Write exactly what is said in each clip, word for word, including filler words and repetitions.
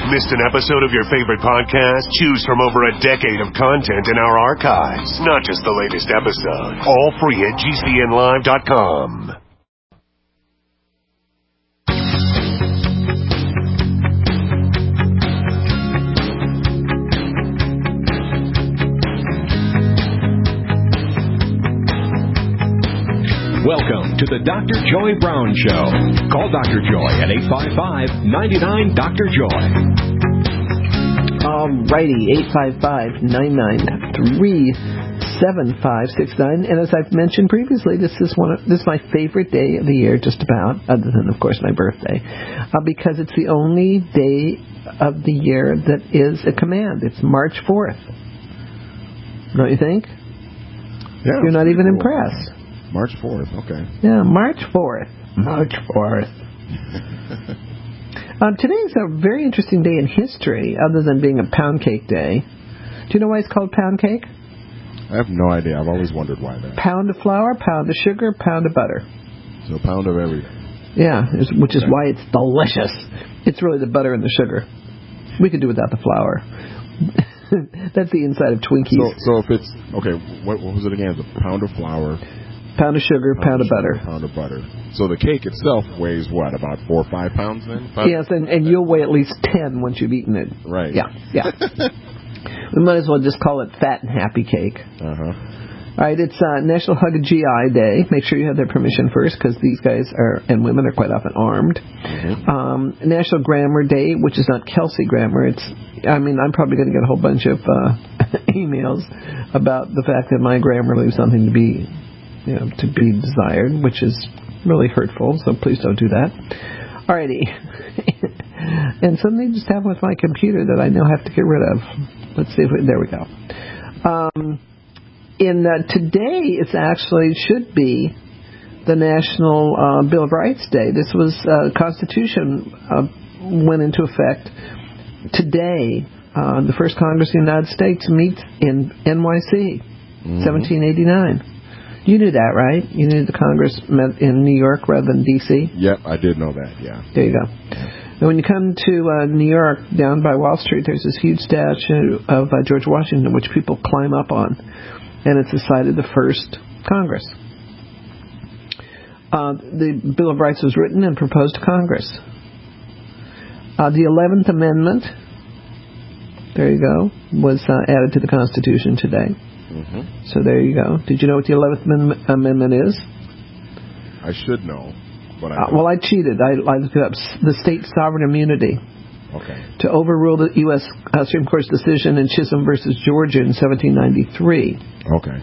Missed an episode of your favorite podcast? Choose from over a decade of content in our archives, not just the latest episode. All free at G C N live dot com. Welcome to the Doctor Joy Brown Show. Call Doctor Joy at eight five five, nine nine, D R Joy. All righty, eight five five, nine nine three, seven five six nine. And as I've mentioned previously, this is one of, this is my favorite day of the year, just about, other than, of course, my birthday, uh, because it's the only day of the year that is a command. It's March fourth. Don't you think? Yeah, you're not even cool. impressed. March fourth, okay. Yeah, March fourth. March fourth. um, today is a very interesting day in history, other than being a pound cake day. Do you know why it's called pound cake? I have no idea. I've always wondered why that. Pound of flour, pound of sugar, pound of butter. So a pound of everything. Yeah, which is why it's delicious. It's really the butter and the sugar. We could do without the flour. That's the inside of Twinkies. So, so if it's, okay, what, what was it again? It's a pound of flour. Pound of sugar, pound, pound of, of sugar, butter. Pound of butter. So the cake itself weighs what, about four or five pounds then? Five? Yes, and, and you'll weigh at least ten once you've eaten it. Right. Yeah, yeah. We might as well just call it Fat and Happy Cake. Uh-huh. All right, it's uh, National Hug a G I Day. Make sure you have their permission first, because these guys are and women are quite often armed. Mm-hmm. Um, National Grammar Day, which is not Kelsey Grammer. It's, I mean, I'm probably going to get a whole bunch of uh, emails about the fact that my grammar leaves something to be... You know, to be desired, which is really hurtful, so please don't do that. Alrighty. And something just happened with my computer that I now have to get rid of. Let's see if we, there we go. Um, in uh, today, it's actually should be the National uh, Bill of Rights Day. This was uh, Constitution uh, went into effect today. Uh, the first Congress of the United States meets in N Y C, mm-hmm. seventeen eighty-nine. You knew that, right? You knew the Congress met in New York rather than D C? Yep, I did know that, yeah. There you go. And when you come to uh, New York, down by Wall Street, there's this huge statue of uh, George Washington, which people climb up on. And it's the site of the first Congress. Uh, the Bill of Rights was written and proposed to Congress. Uh, the eleventh Amendment, there you go, was uh, added to the Constitution today. Mm-hmm. So there you go. Did you know what the eleventh Amendment is? I should know, but I uh, well, I cheated. I, I looked it up. The state sovereign immunity. Okay. To overrule the U S Uh, Supreme Court's decision in Chisholm versus Georgia in seventeen ninety-three. Okay.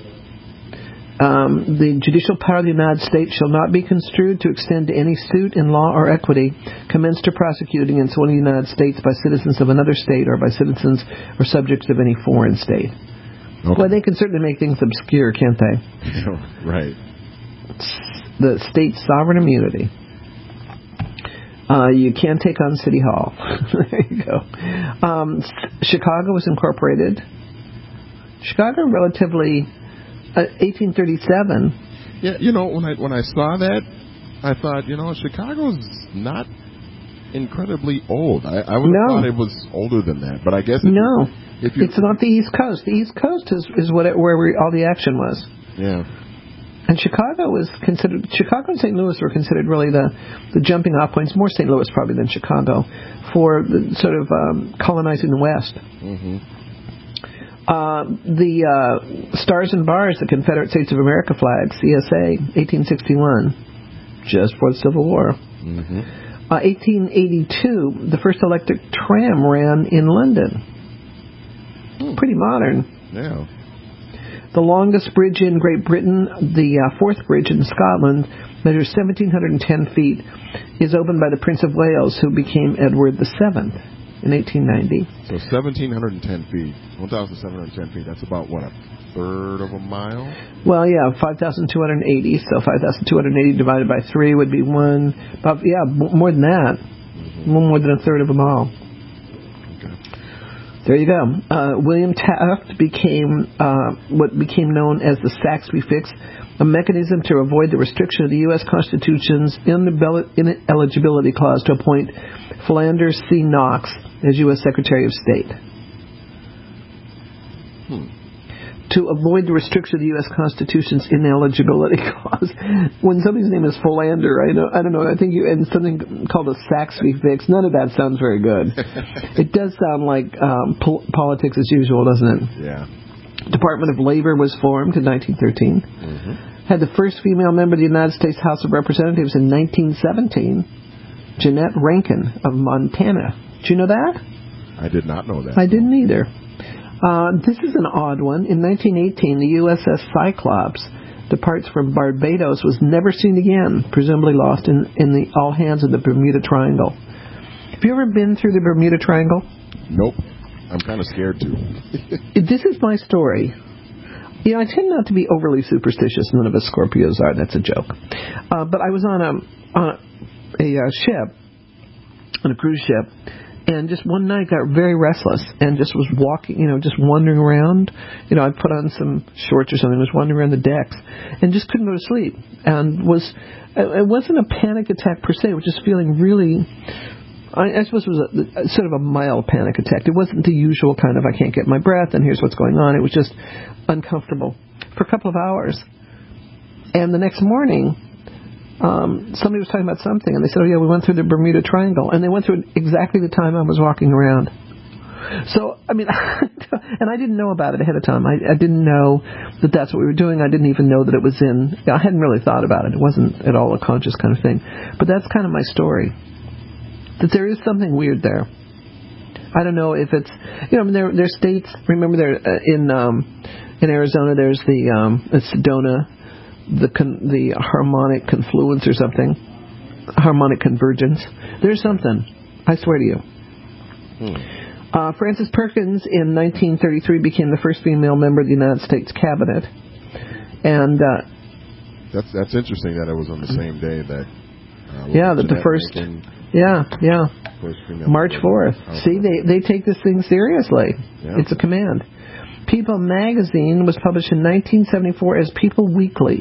Um, the judicial power of the United States shall not be construed to extend to any suit in law or equity commenced or prosecuted against one of the United States by citizens of another state or by citizens or subjects of any foreign state. Okay. Well, they can certainly make things obscure, can't they? Right. The state sovereign immunity. Uh, you can take on City Hall. There you go. Um, Chicago was incorporated. Chicago, relatively, uh, eighteen thirty-seven. Yeah, you know, when I when I saw that, I thought, you know, Chicago's not incredibly old. I, I would have no. thought it was older than that, but I guess if no. You, if you, it's not the East Coast. The East Coast is is what it, where we, all the action was. Yeah. And Chicago was considered, Chicago and Saint Louis were considered really the, the jumping off points, more Saint Louis probably than Chicago, for the sort of um, colonizing the West. Mm-hmm. Uh, the uh, Stars and Bars, the Confederate States of America flag, C S A, eighteen sixty-one, just before the Civil War. Mm-hmm. Uh, eighteen eighty-two, the first electric tram ran in London. Hmm. Pretty modern. Yeah. The longest bridge in Great Britain, the uh, fourth bridge in Scotland, measures one thousand seven hundred ten feet, is opened by the Prince of Wales, who became Edward the Seventh in eighteen ninety. So one thousand seven hundred ten feet, one thousand seven hundred ten feet, that's about, what, a third of a mile? Well, yeah, five thousand two hundred eighty, so five thousand two hundred eighty divided by three would be one, about, yeah, more than that, mm-hmm. more than a third of a mile. There you go. Uh, William Taft became uh, what became known as the Saxby Fix, a mechanism to avoid the restriction of the U S Constitution's ineligibility clause to appoint Philander C. Knox as U S Secretary of State. Hmm. To avoid the restriction of the U S Constitution's ineligibility clause. When somebody's name is Philander, I know, I don't know, I think you, and something called a Saxby fix, none of that sounds very good. It does sound like um, po- politics as usual, doesn't it? Yeah. Department of Labor was formed in nineteen thirteen. Mm-hmm. Had the first female member of the United States House of Representatives in nineteen seventeen, Jeanette Rankin of Montana. Did you know that? I did not know that. I didn't either. Uh, this is an odd one. In nineteen eighteen, the U S S Cyclops departs from Barbados, was never seen again, presumably lost in, in the all hands of the Bermuda Triangle. Have you ever been through the Bermuda Triangle? Nope. I'm kind of scared to. This is my story. You know, I tend not to be overly superstitious. None of us Scorpios are. That's a joke. Uh, but I was on a on a, a uh, ship, on a cruise ship, and just one night got very restless and just was walking, you know, just wandering around. You know, I put on some shorts or something, was wandering around the decks, and just couldn't go to sleep. And was it wasn't a panic attack per se. It was just feeling really. I, I suppose it was a, a, sort of a mild panic attack. It wasn't the usual kind of I can't get my breath and here's what's going on. It was just uncomfortable for a couple of hours. And the next morning, um, somebody was talking about something, and they said, oh, yeah, we went through the Bermuda Triangle. And they went through it exactly the time I was walking around. So, I mean, and I didn't know about it ahead of time. I, I didn't know that that's what we were doing. I didn't even know that it was in, I hadn't really thought about it. It wasn't at all a conscious kind of thing. But that's kind of my story. That there is something weird there. I don't know if it's, you know, I mean, there there's states. Remember, there uh, in um, in Arizona, there's the um, the Sedona, the con, the harmonic confluence or something, harmonic convergence. There's something. I swear to you. Hmm. Uh, Frances Perkins in nineteen thirty-three became the first female member of the United States Cabinet, and uh, that's that's interesting that it was on the same day that. Uh, yeah, that the first. Lincoln, Yeah, yeah. March fourth. Oh, See, they, they take this thing seriously. Yeah. It's a command. People magazine was published in nineteen seventy-four as People Weekly.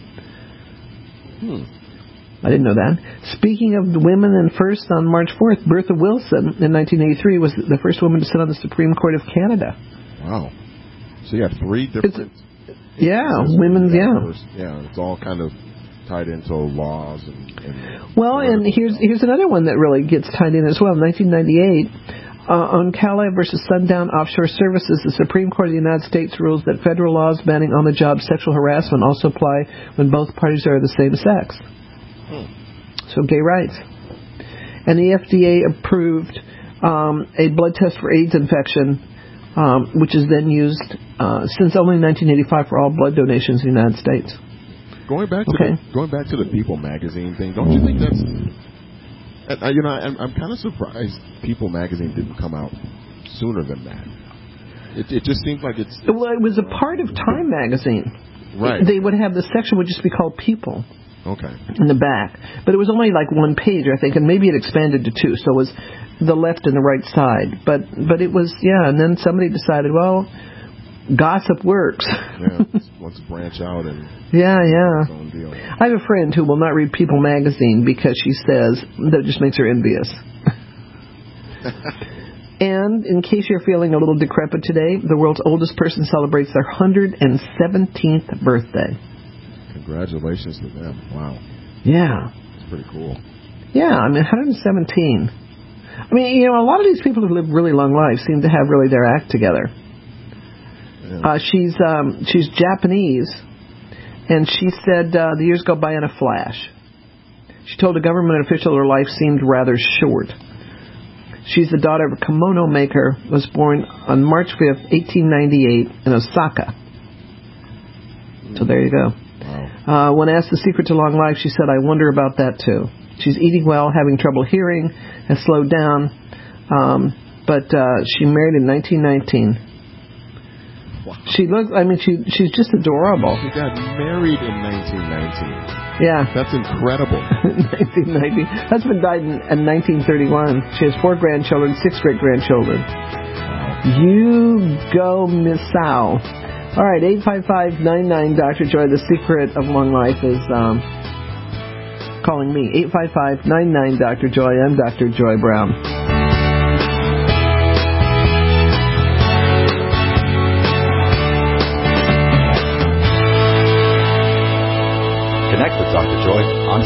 Hmm. I didn't know that. Speaking of women, and first on March fourth, Bertha Wilson in nineteen eighty-three was the first woman to sit on the Supreme Court of Canada. Wow. So you got three different... It's, yeah, women's, yeah. First, yeah, it's all kind of... tied into laws and, and well, and here's here's another one that really gets tied in as well. nineteen ninety-eight, uh, on Cala versus Sundown Offshore Services, the Supreme Court of the United States rules that federal laws banning on-the-job sexual harassment also apply when both parties are the same sex. Hmm. So gay rights. And the F D A approved um, a blood test for AIDS infection, um, which is then used uh, since only nineteen eighty-five for all blood donations in the United States. Going back to okay. the, going back to the People magazine thing, don't you think that's uh, you know I'm, I'm kind of surprised People magazine didn't come out sooner than that. It, it just seems like it's, it's well, it was a part of Time magazine. Right. They would have the section would just be called People. Okay. In the back, but it was only like one page, I think, and maybe it expanded to two, so it was the left and the right side. But but it was yeah, and then somebody decided, well. Gossip works. Yeah, let's branch out and yeah, yeah. I have a friend who will not read People magazine because she says that it just makes her envious. And in case you're feeling a little decrepit today, the world's oldest person celebrates their one hundred seventeenth birthday. Congratulations to them! Wow. Yeah. It's pretty cool. Yeah, I mean, one hundred seventeen. I mean, you know, a lot of these people who live really long lives seem to have really their act together. Uh, she's um, she's Japanese, and she said uh, the years go by in a flash. She told a government official her life seemed rather short. She's the daughter of a kimono maker, was born on March fifth, eighteen ninety-eight, in Osaka. So there you go. Wow. Uh, when asked the secret to long life, she said, I wonder about that too. She's eating well, having trouble hearing, has slowed down, um, but uh, she married in nineteen nineteen. Wow. She looks, I mean, she she's just adorable. She got married in nineteen nineteen. Yeah. That's incredible. nineteen nineteen. Husband died in, in nineteen thirty-one. She has four grandchildren, six great-grandchildren. Wow. You go, Miss Sal. All right, eight five five, nine nine, Doctor Joy. The secret of long life is um, calling me. eight five five, nine nine, Doctor Joy. I'm Doctor Joy Brown.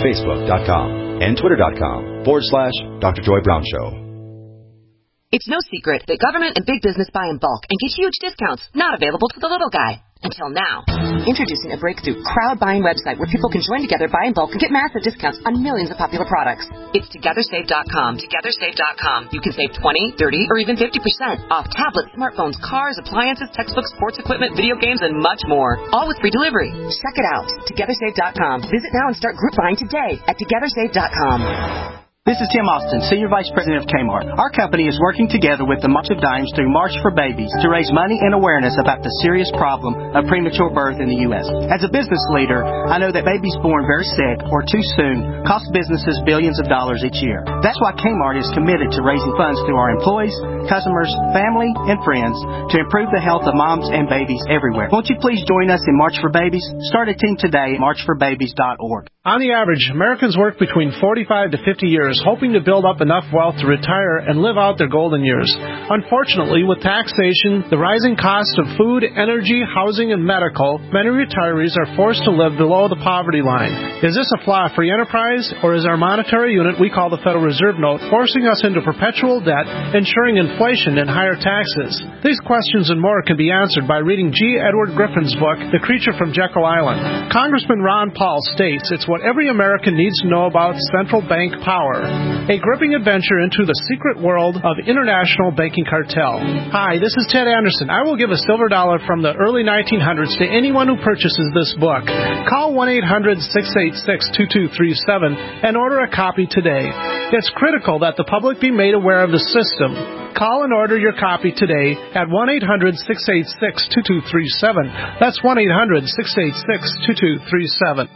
Facebook.com and Twitter.com forward slash Doctor Joy Brown Show. It's no secret that government and big business buy in bulk and get huge discounts not available to the little guy. Until now. Introducing a breakthrough crowd buying website where people can join together, buy in bulk, and get massive discounts on millions of popular products. It's Together Save dot com. Together Save dot com. You can save twenty, thirty, or even fifty percent off tablets, smartphones, cars, appliances, textbooks, sports equipment, video games, and much more. All with free delivery. Check it out. Together Save dot com. Visit now and start group buying today at Together Save dot com. This is Tim Austin, Senior Vice President of Kmart. Our company is working together with the March of Dimes through March for Babies to raise money and awareness about the serious problem of premature birth in the U S. As a business leader, I know that babies born very sick or too soon cost businesses billions of dollars each year. That's why Kmart is committed to raising funds through our employees, customers, family, and friends to improve the health of moms and babies everywhere. Won't you please join us in March for Babies? Start a team today at march for babies dot org. On the average, Americans work between forty-five to fifty years, hoping to build up enough wealth to retire and live out their golden years. Unfortunately, with taxation, the rising cost of food, energy, housing, and medical, many retirees are forced to live below the poverty line. Is this a flaw free enterprise, or is our monetary unit we call the Federal Reserve Note forcing us into perpetual debt, ensuring inflation and higher taxes? These questions and more can be answered by reading G. Edward Griffin's book, The Creature from Jekyll Island. Congressman Ron Paul states it's what every American needs to know about central bank power. A gripping adventure into the secret world of international banking cartel. Hi, this is Ted Anderson. I will give a silver dollar from the early nineteen hundreds to anyone who purchases this book. Call one eight hundred, six eight six, two two three seven and order a copy today. It's critical that the public be made aware of the system. Call and order your copy today at one eight hundred, six eight six, two two three seven. That's one eight hundred, six eight six, two two three seven.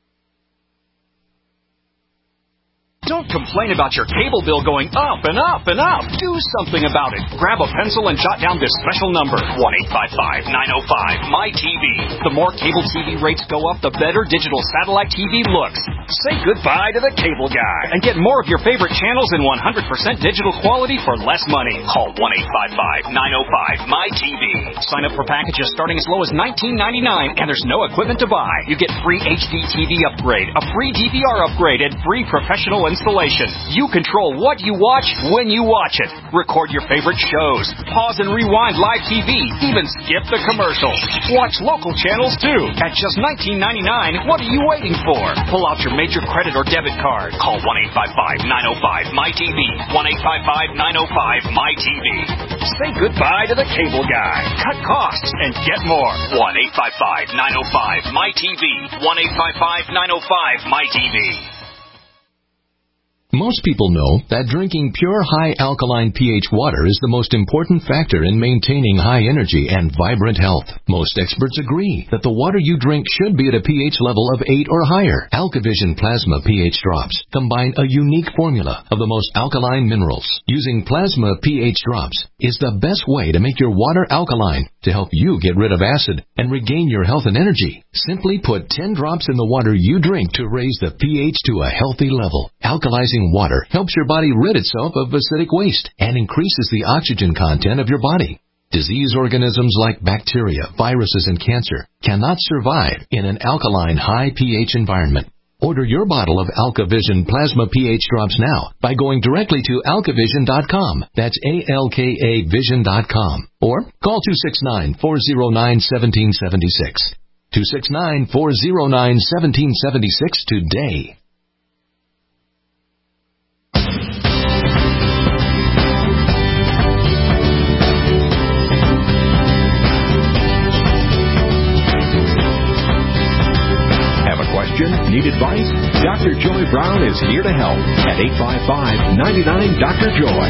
Don't complain about your cable bill going up and up and up. Do something about it. Grab a pencil and jot down this special number, one eight five five, nine oh five, M Y T V. The more cable T V rates go up, the better digital satellite T V looks. Say goodbye to the cable guy and get more of your favorite channels in one hundred percent digital quality for less money. Call one eight five five, nine oh five, M Y T V. Sign up for packages starting as low as nineteen ninety-nine, and there's no equipment to buy. You get free H D T V upgrade, a free D V R upgrade, and free professional installation. You control what you watch when you watch it. Record your favorite shows. Pause and rewind live T V. Even skip the commercials. Watch local channels too. At just nineteen ninety-nine, what are you waiting for? Pull out your major credit or debit card. Call one eight five five, nine oh five, M Y T V. one eight five five, nine oh five, M Y T V. Say goodbye to the cable guy. Cut costs and get more. one eight five five, nine oh five, M Y T V. one eight five five, nine oh five, M Y T V. Most people know that drinking pure high alkaline pH water is the most important factor in maintaining high energy and vibrant health. Most experts agree that the water you drink should be at a pH level of eight or higher. AlkaVision Plasma pH drops combine a unique formula of the most alkaline minerals. Using Plasma pH drops is the best way to make your water alkaline to help you get rid of acid and regain your health and energy. Simply put ten drops in the water you drink to raise the pH to a healthy level. Alkalizing water helps your body rid itself of acidic waste and increases the oxygen content of your body. Disease organisms like bacteria, viruses, and cancer cannot survive in an alkaline high pH environment. Order your bottle of AlkaVision Plasma pH drops now by going directly to alka vision dot com. That's A L K A vision dot com. Or call two six nine, four oh nine, one seven seven six. two six nine, four oh nine, one seven seven six today. Need advice? Doctor Joy Brown is here to help at eight five five, nine nine, Doctor Joy.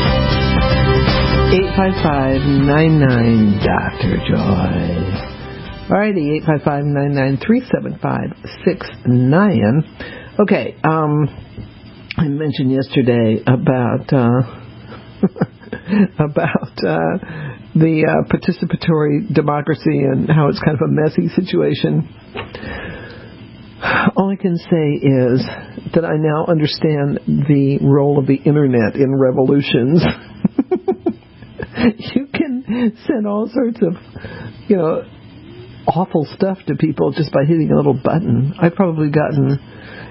eight five five, nine nine, Doctor Joy. Alrighty, eight five five, nine nine, three seven five, six nine. Okay, um, I mentioned yesterday about, uh, about, uh, the uh, participatory democracy and how it's kind of a messy situation. All I can say is that I now understand the role of the internet in revolutions. You can send all sorts of, you know, awful stuff to people just by hitting a little button. I've probably gotten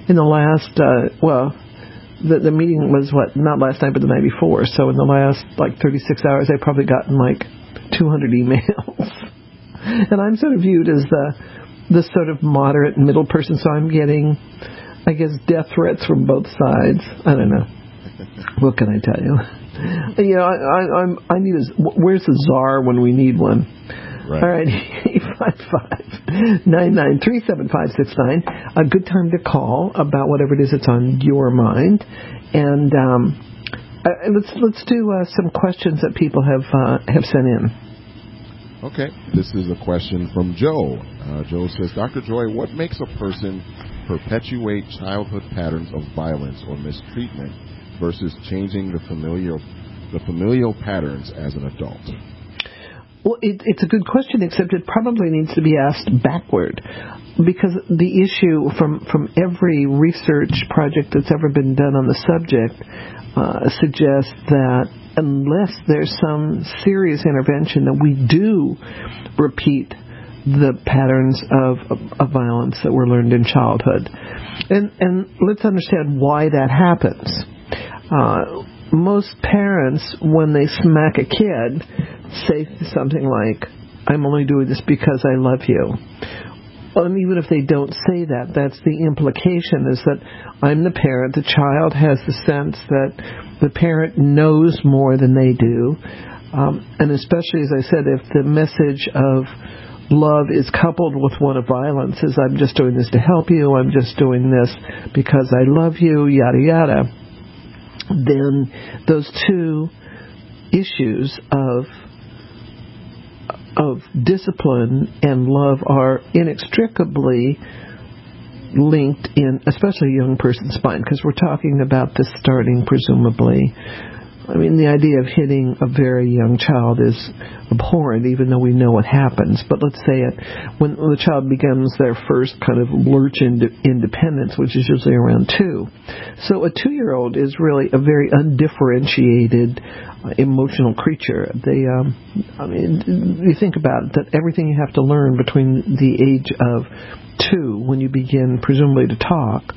in the last, uh, well, the, the meeting was, what, not last night, but the night before. So in the last, like, thirty-six hours, I've probably gotten, like, two hundred emails. And I'm sort of viewed as the, the sort of moderate middle person, so I'm getting, I guess, death threats from both sides. I don't know. What can I tell you? You know, I, I, I'm, I need a, where's the czar when we need one? Right. All right, eight five five, nine nine three, seven five six nine. A good time to call about whatever it is that's on your mind. And um, uh, let's let's do uh, some questions that people have uh, have sent in. Okay, this is a question from Joe. Uh, Joe says, Doctor Joy, what makes a person perpetuate childhood patterns of violence or mistreatment versus changing the familial the familial patterns as an adult? Well, it, it's a good question, except it probably needs to be asked backward, because the issue from, from every research project that's ever been done on the subject uh, suggests that unless there's some serious intervention, that we do repeat the patterns of, of, of violence that were learned in childhood. And, and let's understand why that happens. Uh, most parents, when they smack a kid, say something like, I'm only doing this because I love you. Well, and even if they don't say that, that's the implication, is that I'm the parent. The child has the sense that the parent knows more than they do. Um, and especially, as I said, if the message of love is coupled with one of violence, is I'm just doing this to help you, I'm just doing this because I love you, yada, yada, then those two issues of of discipline and love are inextricably linked in, especially a young person's mind, because we're talking about this starting presumably. I mean, the idea of hitting a very young child is abhorrent, even though we know what happens. But let's say it when the child begins their first kind of lurch into independence, which is usually around two. So a two-year-old is really a very undifferentiated uh, emotional creature. They, um, I mean, you think about it, that everything you have to learn between the age of two, when you begin presumably to talk,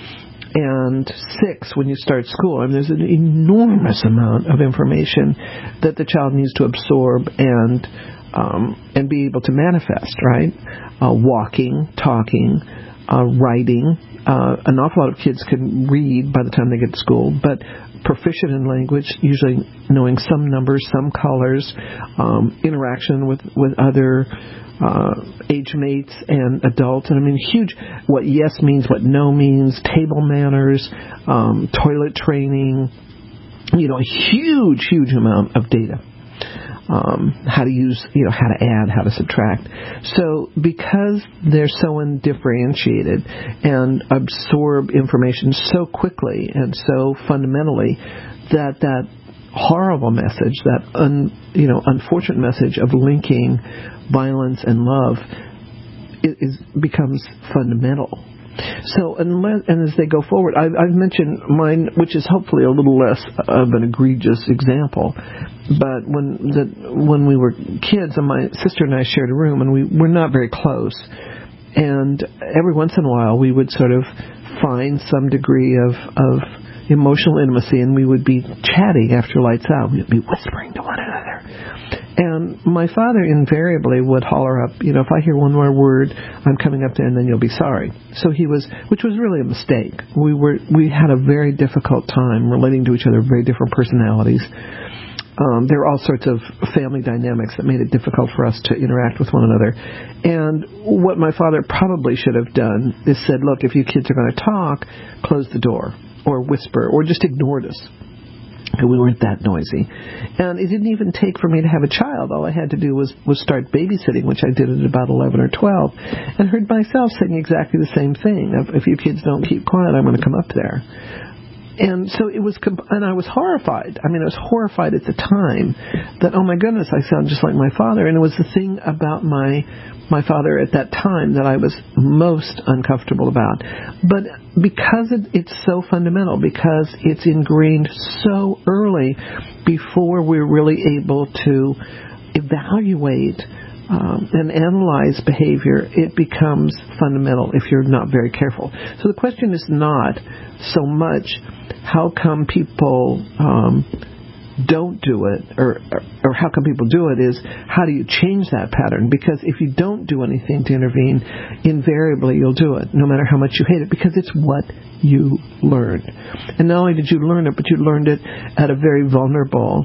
and six, when you start school, I mean, there's an enormous amount of information that the child needs to absorb and um, and be able to manifest, right? Uh, walking, talking, uh, writing. Uh, an awful lot of kids can read by the time they get to school, but proficient in language, usually knowing some numbers, some colors, um, interaction with, with other uh, age mates and adults. And I mean, huge, what yes means, what no means, table manners, um, toilet training, you know, a huge, huge amount of data. Um, how to use, you know, how to add, how to subtract. So because they're so undifferentiated and absorb information so quickly and so fundamentally, that that horrible message, that un, you know, unfortunate message of linking violence and love is, is becomes fundamental. So, unless, and as they go forward, I've, I've mentioned mine, which is hopefully a little less of an egregious example. But when the, when we were kids, and my sister and I shared a room, and we were not very close. And every once in a while, we would sort of find some degree of, of emotional intimacy, and we would be chatting after lights out. We'd be whispering to one another. And my father invariably would holler up, you know, if I hear one more word, I'm coming up there and then you'll be sorry. So he was, which was really a mistake. We were, we had a very difficult time relating to each other, very different personalities. Um, there were all sorts of family dynamics that made it difficult for us to interact with one another. And what my father probably should have done is said, look, if you kids are going to talk, close the door or whisper or just ignored us. We weren't that noisy. And it didn't even take for me to have a child. All I had to do was, was start babysitting, which I did at about eleven or twelve, and heard myself saying exactly the same thing. If, if you kids don't keep quiet, I'm going to come up there. And so it was, and I was horrified. I mean, I was horrified at the time that, oh my goodness, I sound just like my father. And it was the thing about my my father at that time that I was most uncomfortable about. But because it, it's so fundamental, because it's ingrained so early before we're really able to evaluate um, and analyze behavior, it becomes fundamental if you're not very careful. So the question is not so much how come people um, don't do it, or, or or how come people do it, is how do you change that pattern? Because if you don't do anything to intervene, invariably you'll do it, no matter how much you hate it, because it's what you learned. And not only did you learn it, but you learned it at a very vulnerable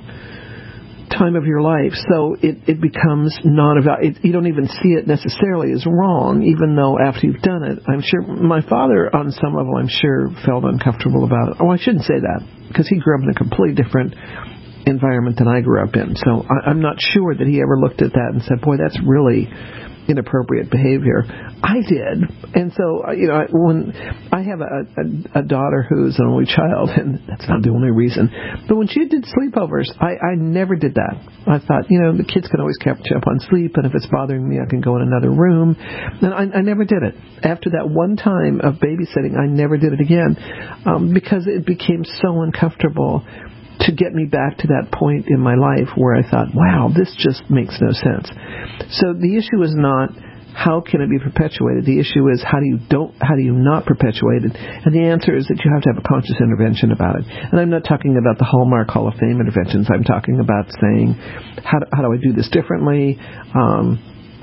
time of your life, so it, it becomes non-eval. It, you don't even see it necessarily as wrong, even though after you've done it, I'm sure my father, on some level, I'm sure felt uncomfortable about it. Oh, I shouldn't say that, because he grew up in a completely different environment than I grew up in. So I, I'm not sure that he ever looked at that and said, boy, that's really inappropriate behavior. I did. And so, you know, when I have a, a, a daughter who's an only child, and that's not the only reason, but when she did sleepovers, I, I never did that. I thought, you know, the kids can always catch up on sleep, and if it's bothering me, I can go in another room. And I, I never did it. After that one time of babysitting, I never did it again, um, because it became so uncomfortable to get me back to that point in my life where I thought, wow, this just makes no sense. So the issue is not how can it be perpetuated. The issue is how do you don't, how do you not perpetuate it? And the answer is that you have to have a conscious intervention about it. And I'm not talking about the Hallmark Hall of Fame interventions. I'm talking about saying, how do, how do I do this differently? Um,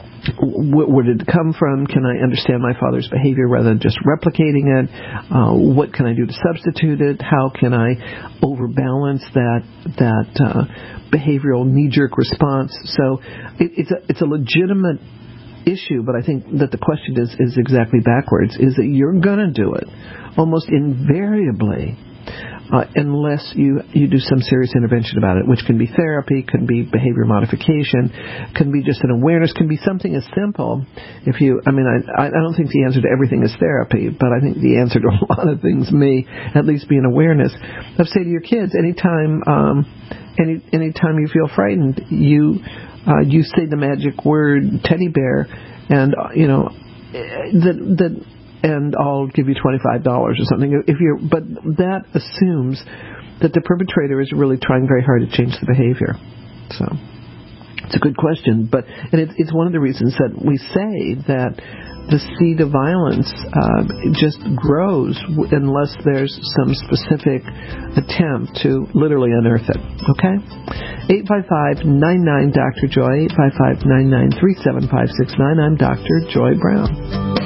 Where did it come from? Can I understand my father's behavior rather than just replicating it? Uh, what can I do to substitute it? How can I overbalance that that uh, behavioral knee-jerk response? So it, it's a it's a legitimate issue, but I think that the question is is exactly backwards. Is that you're going to do it almost invariably. Uh, unless you, you do some serious intervention about it, which can be therapy, can be behavior modification, can be just an awareness, can be something as simple. If you, I mean, I, I don't think the answer to everything is therapy, but I think the answer to a lot of things may at least be an awareness. Of say to your kids, anytime, um, any anytime you feel frightened, you uh, you say the magic word teddy bear, and uh, you know that that. and I'll give you twenty-five dollars or something. If you're, but that assumes that the perpetrator is really trying very hard to change the behavior. So it's a good question, but and it, it's one of the reasons that we say that the seed of violence uh, just grows unless there's some specific attempt to literally unearth it. Okay? eight five five, nine nine, Doctor Joy, eight five five, nine nine three, seven five six nine. I'm Doctor Joy Brown.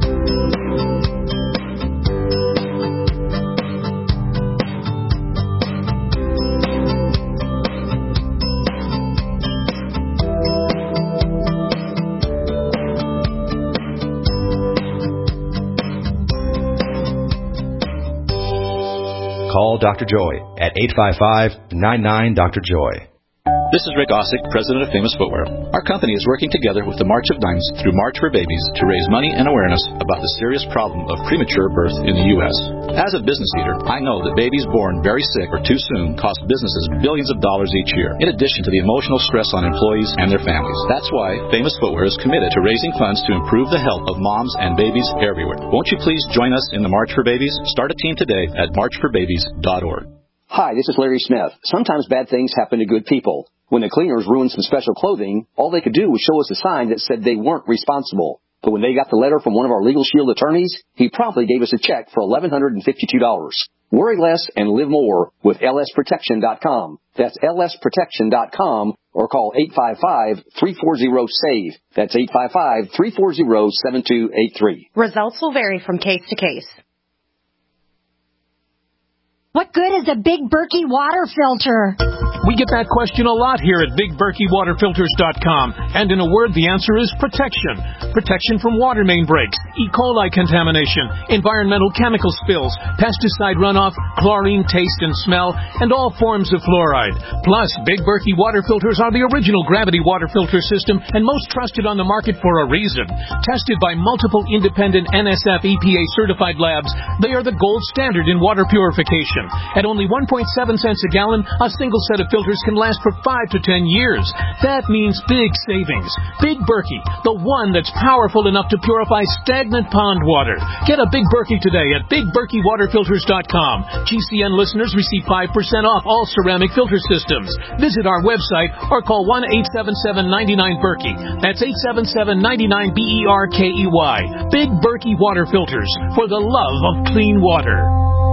Call Doctor Joy at eight five five, nine nine, Doctor Joy. This is Rick Osick, president of Famous Footwear. Our company is working together with the March of Dimes through March for Babies to raise money and awareness about the serious problem of premature birth in the U S As a business leader, I know that babies born very sick or too soon cost businesses billions of dollars each year, in addition to the emotional stress on employees and their families. That's why Famous Footwear is committed to raising funds to improve the health of moms and babies everywhere. Won't you please join us in the March for Babies? Start a team today at march for babies dot org. Hi, this is Larry Smith. Sometimes bad things happen to good people. When the cleaners ruined some special clothing, all they could do was show us a sign that said they weren't responsible. But when they got the letter from one of our Legal Shield attorneys, he promptly gave us a check for eleven fifty-two dollars. Worry less and live more with L S protection dot com. That's L S protection dot com, or call eight five five, three four zero, S A V E. That's eight five five, three four zero, seven two eight three. Results will vary from case to case. What good is a Big Berkey water filter? We get that question a lot here at Big Berkey Water Filters dot com. And in a word, the answer is protection. Protection from water main breaks, E. coli contamination, environmental chemical spills, pesticide runoff, chlorine taste and smell, and all forms of fluoride. Plus, Big Berkey water filters are the original gravity water filter system and most trusted on the market for a reason. Tested by multiple independent N S F E P A certified labs, they are the gold standard in water purification. At only one point seven cents a gallon, a single set of filters can last for five to ten years. That means big savings. Big Berkey, the one that's powerful enough to purify stagnant pond water. Get a Big Berkey today at big berkey water filters dot com. G C N listeners receive five percent off all ceramic filter systems. Visit our website or call one eight seven seven, nine nine, Berkey. That's eight seven seven, nine nine, B E R K E Y. Big Berkey Water Filters, for the love of clean water.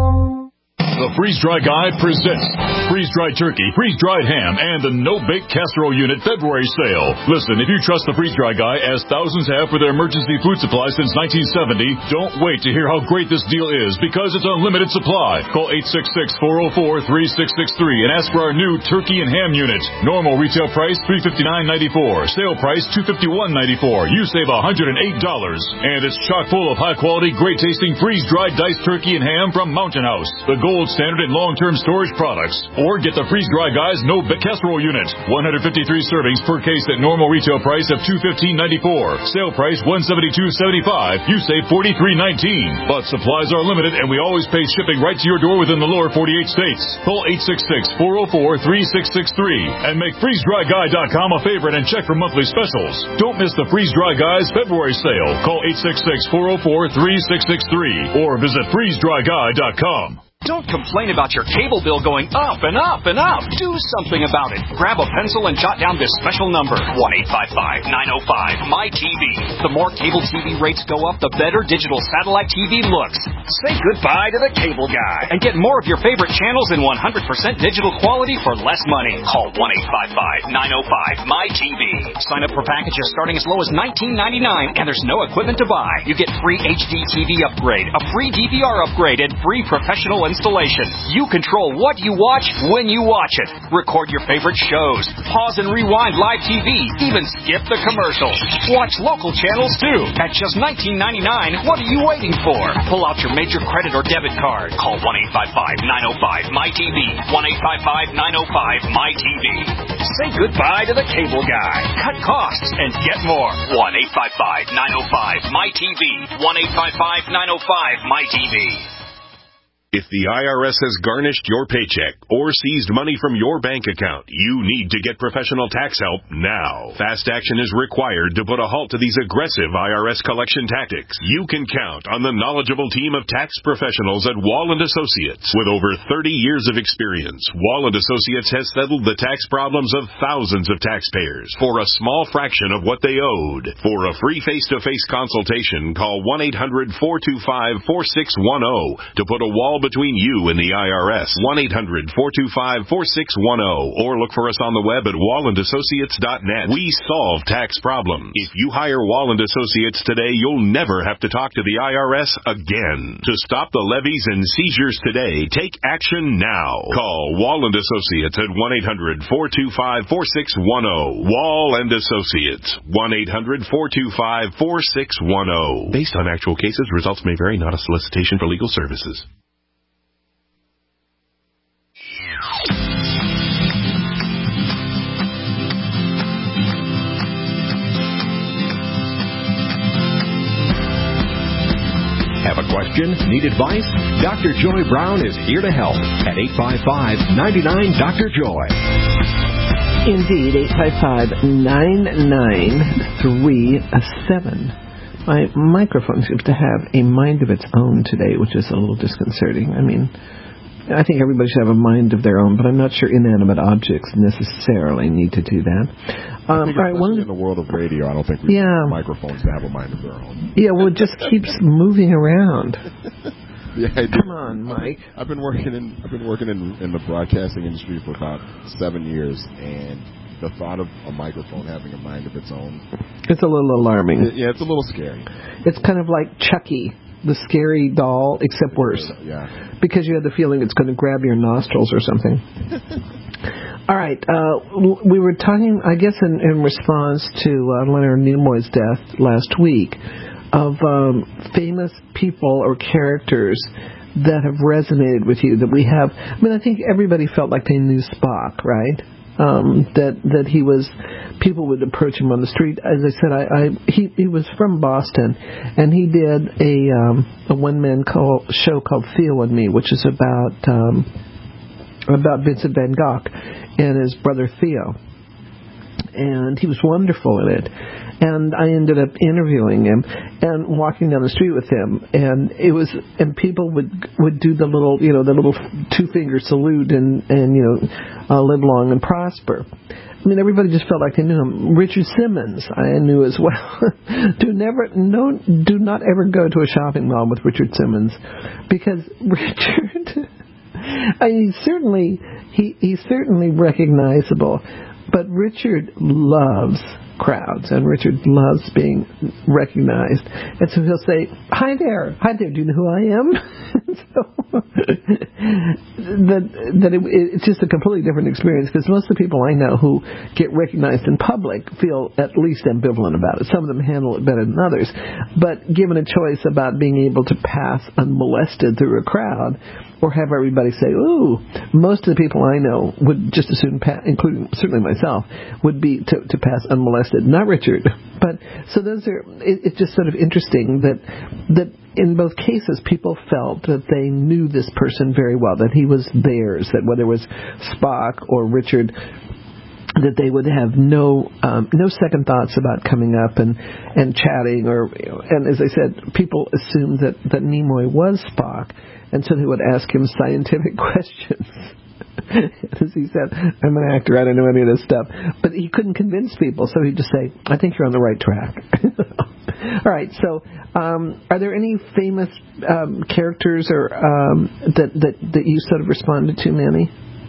The Freeze-Dry Guy presents freeze-dried turkey, freeze-dried ham, and the no-bake casserole unit February sale. Listen, if you trust the Freeze-Dry Guy, as thousands have for their emergency food supply since nineteen seventy, don't wait to hear how great this deal is, because it's unlimited supply. Call eight six six, four oh four, three six six three and ask for our new turkey and ham unit. Normal retail price three hundred fifty-nine dollars and ninety-four cents. Sale price two hundred fifty-one dollars and ninety-four cents. You save one hundred eight dollars. And it's chock full of high-quality, great-tasting freeze-dried diced turkey and ham from Mountain House, the gold standard in long-term storage products. Or get the Freeze-Dry Guy's No Bake Casserole unit. one hundred fifty-three servings per case at normal retail price of two hundred fifteen dollars and ninety-four cents. Sale price one hundred seventy-two dollars and seventy-five cents. You save forty-three dollars and nineteen cents. But supplies are limited, and we always pay shipping right to your door within the lower forty-eight states. Call eight six six, four oh four, three six six three and make freeze dry guy dot com a favorite and check for monthly specials. Don't miss the Freeze-Dry Guy's February sale. Call eight six six, four oh four, three six six three or visit freeze dry guy dot com. Don't complain about your cable bill going up and up and up. Do something about it. Grab a pencil and jot down this special number, one eight five five, nine oh five, M Y T V. The more cable T V rates go up, the better digital satellite T V looks. Say goodbye to the cable guy and get more of your favorite channels in one hundred percent digital quality for less money. Call one eight five five, nine oh five, M Y T V. Sign up for packages starting as low as nineteen ninety-nine, and there's no equipment to buy. You get free H D T V upgrade, a free D V R upgrade, and free professional installation. You control what you watch when you watch it. Record your favorite shows. Pause and rewind live T V. Even skip the commercials. Watch local channels too. At just nineteen ninety-nine, what are you waiting for? Pull out your major credit or debit card. Call one eight five five, nine oh five, M Y T V. one eight five five, nine oh five, M Y T V. Say goodbye to the cable guy. Cut costs and get more. one eight five five, nine oh five, M Y T V. one eight five five, nine oh five, M Y T V. If the I R S has garnished your paycheck or seized money from your bank account, you need to get professional tax help now. Fast action is required to put a halt to these aggressive I R S collection tactics. You can count on the knowledgeable team of tax professionals at Wall and Associates. With over thirty years of experience, Wall and Associates has settled the tax problems of thousands of taxpayers for a small fraction of what they owed. For a free face-to-face consultation, call one eight hundred, four two five, four six one zero to put a wall between you and the I R S. one eight hundred, four two five, four six one zero or look for us on the web at wall and associates dot net. We solve tax problems. If you hire Wall and Associates today, you'll never have to talk to the I R S again. To stop the levies and seizures today, take action now. Call Wall and Associates at one eight hundred, four two five, four six one zero. Wall and Associates, one eight hundred, four two five, four six one zero. Based on actual cases, results may vary, not a solicitation for legal services. Have a question? Need advice? Doctor Joy Brown is here to help at eight five five, nine nine, Doctor Joy. Indeed, eight five five, nine nine three seven. My microphone seems to have a mind of its own today, which is a little disconcerting. I mean, I think everybody should have a mind of their own, but I'm not sure inanimate objects necessarily need to do that. Um, I think all right, one, in the world of radio, I don't think we yeah. want microphones to have a mind of their own. Yeah, well, it just keeps moving around. Yeah, I do. Come on, Mike. I've been working in I've been working in, in the broadcasting industry for about seven years, and the thought of a microphone having a mind of its own, it's a little alarming. It, yeah, it's a little scary. It's kind of like Chucky, the scary doll, except worse. Yeah. Because you have the feeling it's going to grab your nostrils or something. All right. Uh, we were talking, I guess, in, in response to uh, Leonard Nimoy's death last week, of um, famous people or characters that have resonated with you, that we have. I mean, I think everybody felt like they knew Spock, right? Um, that that he was, people would approach him on the street. As I said, I, I he he was from Boston, and he did a um, a one man call, show called Theo and Me, which is about um, about Vincent Van Gogh, and his brother Theo. And he was wonderful in it. And I ended up interviewing him and walking down the street with him. And it was, and people would would do the little, you know, the little two finger salute and and you know, uh, live long and prosper. I mean, everybody just felt like they knew him. Richard Simmons, I knew as well. do never, no, do not ever go to a shopping mall with Richard Simmons, because Richard, I mean, certainly he he's certainly recognizable. But Richard loves crowds, and Richard loves being recognized. And so he'll say, "Hi there, hi there. Do you know who I am?" so that that it, it's just a completely different experience, because most of the people I know who get recognized in public feel at least ambivalent about it. Some of them handle it better than others. But given a choice about being able to pass unmolested through a crowd, or have everybody say, "Ooh," most of the people I know would just as soon pass, including certainly myself, would be to, to pass unmolested. Not Richard, but so those are. It, it's just sort of interesting that that in both cases people felt that they knew this person very well, that he was theirs, that whether it was Spock or Richard, that they would have no um, no second thoughts about coming up and, and chatting, or and as I said, people assumed that, that Nimoy was Spock, and so they would ask him scientific questions. As he said, "I'm an actor, I don't know any of this stuff." But he couldn't convince people, so he'd just say, "I think you're on the right track." All right, so um, are there any famous um, characters or um, that, that, that you sort of responded to, Manny?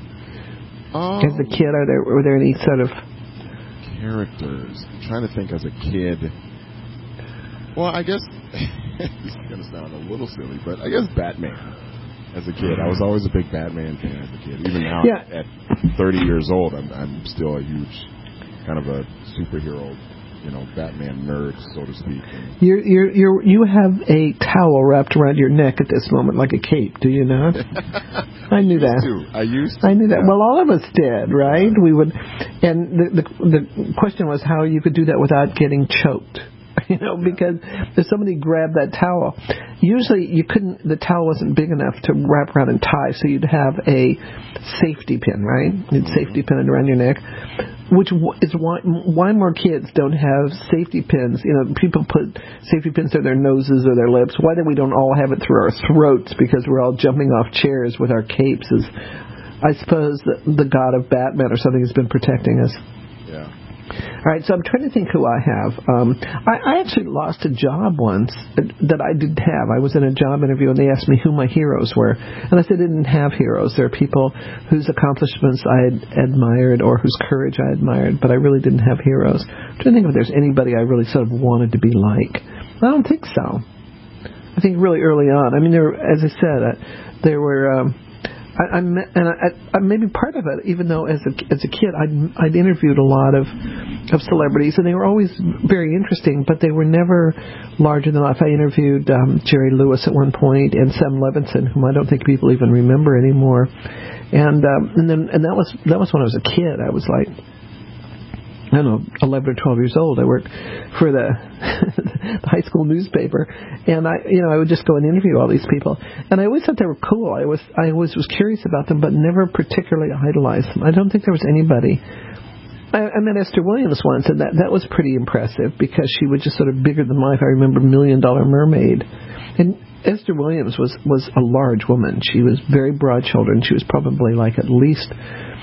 Um, as a kid, are there were there any sort of characters? I'm trying to think as a kid. Well, I guess this is going to sound a little silly, but I guess Batman. As a kid, I was always a big Batman fan as a kid. Even now, yeah. at thirty years old, I'm, I'm still a huge kind of a superhero, you know, Batman nerd, so to speak. You you you you have a towel wrapped around your neck at this moment, like a cape. Do you not? I knew I that. to. I used to. I knew that. Yeah. Well, all of us did, right? We would, and the, the the question was how you could do that without getting choked. You know, because if somebody grabbed that towel, usually you couldn't, the towel wasn't big enough to wrap around and tie, so you'd have a safety pin, right? You'd Mm-hmm. safety pin it around your neck, which is why, why more kids don't have safety pins. You know, people put safety pins through their noses or their lips. Why do we don't all have it through our throats? Because we're all jumping off chairs with our capes. Is, I suppose, the, the god of Batman or something has been protecting us. Yeah. All right, so I'm trying to think who I have. Um, I, I actually lost a job once that I didn't have. I was in a job interview, and they asked me who my heroes were. And I said I didn't have heroes. There are people whose accomplishments I had admired or whose courage I admired, but I really didn't have heroes. I'm trying to think if there's anybody I really sort of wanted to be like. I don't think so. I think really early on. I mean, there, as I said, uh, there were... Um, I, I met, and I, I, maybe part of it, even though as a as a kid I'd, I'd interviewed a lot of of celebrities, and they were always very interesting, but they were never larger than life. I interviewed um, Jerry Lewis at one point, and Sam Levinson, whom I don't think people even remember anymore. And um, and then and that was that was when I was a kid. I was like, I don't know, eleven or twelve years old. I worked for the, the high school newspaper, and I, you know, I would just go and interview all these people, and I always thought they were cool. I was, I always was curious about them, but never particularly idolized them. I don't think there was anybody. I, I met Esther Williams once, and that that was pretty impressive because she was just sort of bigger than life. I remember Million Dollar Mermaid, and Esther Williams was was a large woman. She was very broad-shouldered, and she was probably like at least.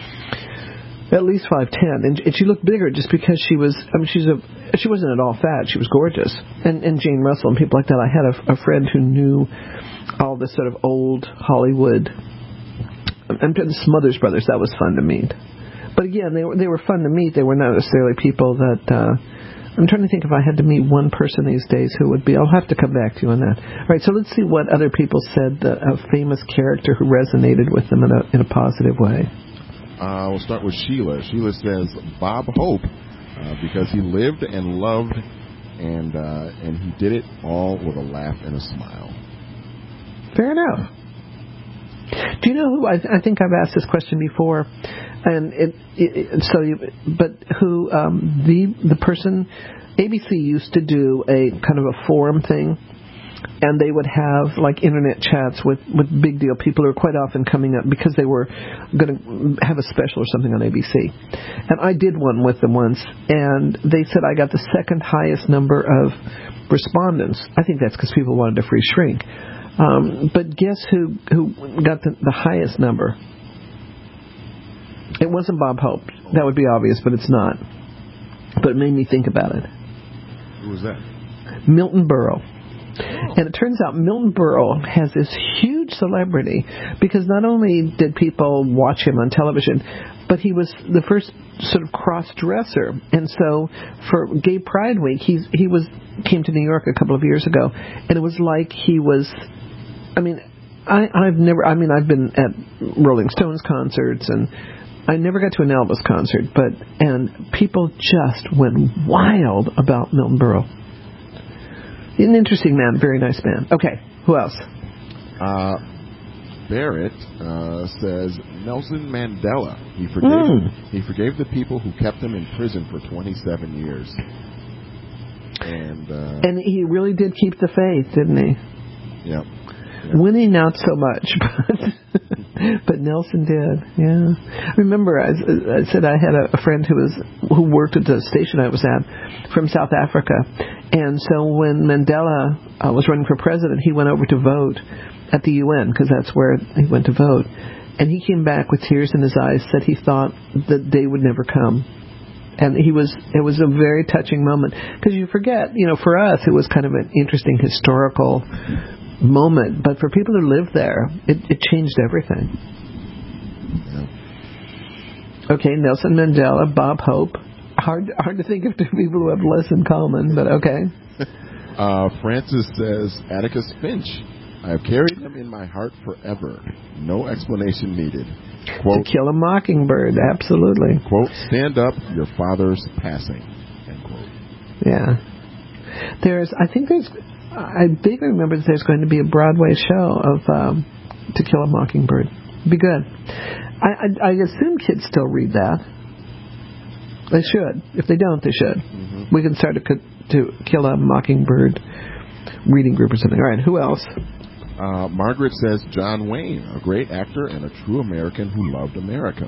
At least five ten, and, and she looked bigger just because she was. I mean, she's a. She wasn't at all fat. She was gorgeous, and and Jane Russell and people like that. I had a, a friend who knew all this sort of old Hollywood. I'm the Smothers Brothers. That was fun to meet, but again, they were they were fun to meet. They were not necessarily people that. Uh, I'm trying to think if I had to meet one person these days who would be. I'll have to come back to you on that. All right, so let's see what other people said. The, a famous character who resonated with them in a in a positive way. Uh, we'll start with Sheila. Sheila says Bob Hope uh, because he lived and loved, and uh, and he did it all with a laugh and a smile. Fair enough. Do you know who? I, I think I've asked this question before, and it, it so. You, but who um, the the person? A B C used to do a kind of a forum thing and they would have like internet chats with, with big deal people who were quite often coming up because they were going to have a special or something on A B C. And I did one with them once, and they said I got the second highest number of respondents. I think that's because people wanted a free shrink. Um, but guess who who got the, the highest number? It wasn't Bob Hope. That would be obvious, but it's not. But it made me think about it. Who was that? Milton Berle. And it turns out Milton Berle has this huge celebrity because not only did people watch him on television, but he was the first sort of cross-dresser. And so for Gay Pride Week, he's, he was came to New York a couple of years ago, and it was like he was, I mean, I, I've never, I mean, I've been at Rolling Stones concerts, and I never got to an Elvis concert, but, and people just went wild about Milton Berle. An interesting man, very nice man. Okay, who else? Uh, Barrett uh, says Nelson Mandela. He forgave Mm. he forgave the people who kept him in prison for twenty-seven years. And uh, And he really did keep the faith, didn't he? Yep. Yep. Winnie, not so much, but but Nelson did. Yeah. Remember, I, I said I had a, a friend who was who worked at the station I was at from South Africa, and so when Mandela uh, was running for president, he went over to vote at the U N because that's where he went to vote, and he came back with tears in his eyes, said he thought that day would never come. And he was, it was a very touching moment because you forget, you know, for us it was kind of an interesting historical moment, but for people who lived there, it, it changed everything. Yeah. Okay, Nelson Mandela, Bob Hope. Hard, hard to think of two people who have less in common, but okay. uh, Francis says, Atticus Finch. I have carried him in my heart forever. No explanation needed. Quote, To Kill a Mockingbird, absolutely. Quote, stand up, your father's passing. End quote. Yeah. There's, I think there's, I vaguely remember that there's going to be a Broadway show of um, To Kill a Mockingbird. Be good. I, I, I assume kids still read that. They should. If they don't, they should. Mm-hmm. We can start a To Kill a Mockingbird reading group or something. All right, who else? Uh, Margaret says John Wayne, a great actor and a true American who loved America.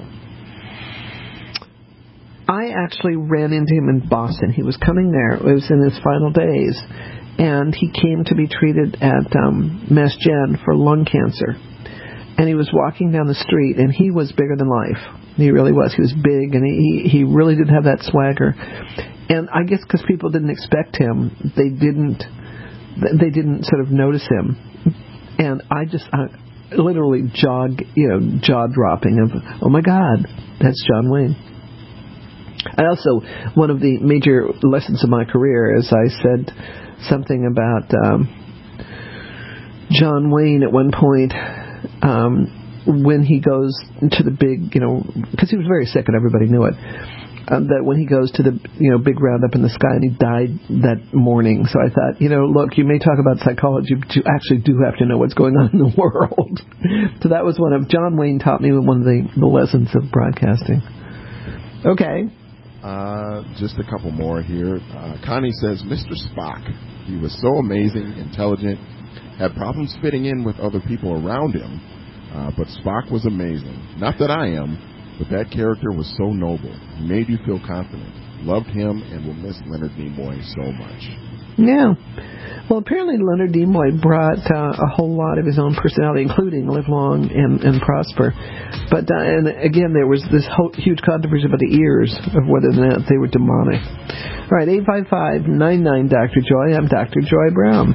I actually ran into him in Boston. He was coming there. It was in his final days. And he came to be treated at um, Mass Gen for lung cancer. And he was walking down the street, and he was bigger than life. He really was. He was big, and he, he really did have that swagger. And I guess because people didn't expect him, they didn't they didn't sort of notice him. And I just I, literally jog, you know, jaw dropping of, oh my God, that's John Wayne. I also, one of the major lessons of my career is I said something about um, John Wayne at one point um, when he goes to the big, you know, because he was very sick and everybody knew it. Um, that when he goes to the, you know, big roundup in the sky, and he died that morning. So I thought, you know, look, you may talk about psychology, but you actually do have to know what's going on in the world. So that was one of, John Wayne taught me one of the, the lessons of broadcasting. Okay. Uh, just a couple more here. Uh, Connie says, Mister Spock. He was so amazing, intelligent, had problems fitting in with other people around him, uh, but Spock was amazing. Not that I am. But that character was so noble. He made you feel confident. Loved him and will miss Leonard Nimoy so much. Yeah. Well, apparently Leonard Nimoy brought uh, a whole lot of his own personality, including Live Long and, and Prosper. But uh, and again, there was this whole, huge controversy about the ears of whether or not they were demonic. All right, eight five five, nine nine, Doctor Joy. I'm Doctor Joy Brown.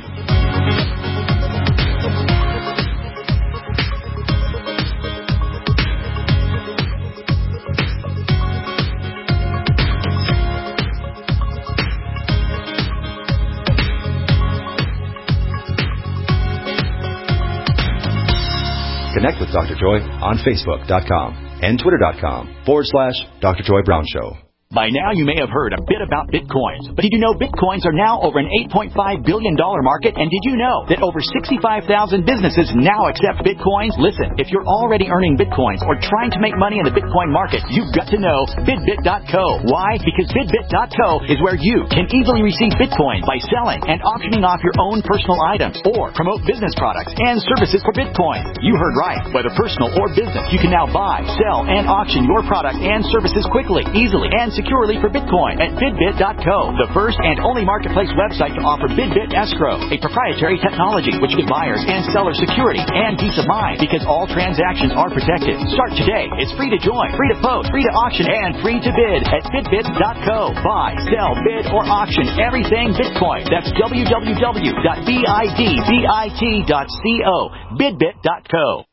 Connect with Doctor Joy on Facebook dot com and Twitter dot com forward slash Doctor Joy Brown Show. By now, you may have heard a bit about Bitcoins. But did you know Bitcoins are now over an eight point five billion dollars market? And did you know that over sixty-five thousand businesses now accept Bitcoins? Listen, if you're already earning Bitcoins or trying to make money in the Bitcoin market, you've got to know Bidbit dot co. Why? Because Bidbit dot co is where you can easily receive Bitcoin by selling and auctioning off your own personal items or promote business products and services for Bitcoin. You heard right. Whether personal or business, you can now buy, sell, and auction your product and services quickly, easily, and securely for Bitcoin at Bidbit dot co, the first and only marketplace website to offer Bidbit Escrow, a proprietary technology which gives buyers and sellers security and peace of mind because all transactions are protected. Start today. It's free to join, free to post, free to auction, and free to bid at Bidbit dot co. Buy, sell, bid, or auction everything Bitcoin. That's w w w dot bidbit dot co. Bidbit dot co.